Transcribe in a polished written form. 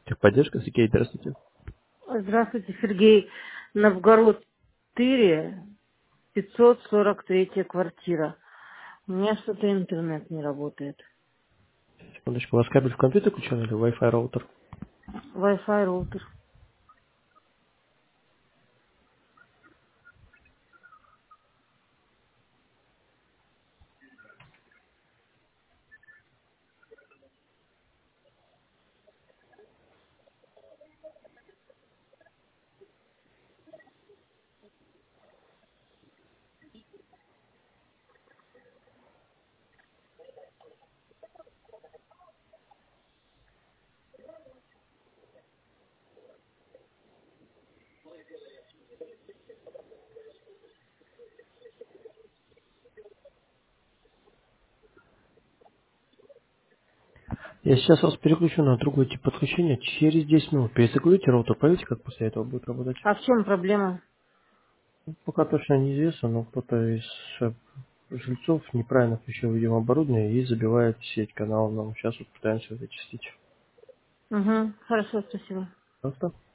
Техподдержка, Сергей, здравствуйте. Здравствуйте, Сергей. Новгород 4, 543 квартира. У меня что-то интернет не работает. Секундочку, у вас кабель в компьютер включен или Wi-Fi роутер? Wi-Fi роутер. Я сейчас вас переключу на другой тип подключения. Через 10 минут перезагрузите роутер, проверьте, как после этого будет работать. А в чем проблема? Пока точно неизвестно, но кто-то из жильцов неправильно включил видеооборудование и забивает сеть канала. Нам сейчас вот пытаемся зачистить. Угу, хорошо, спасибо. Просто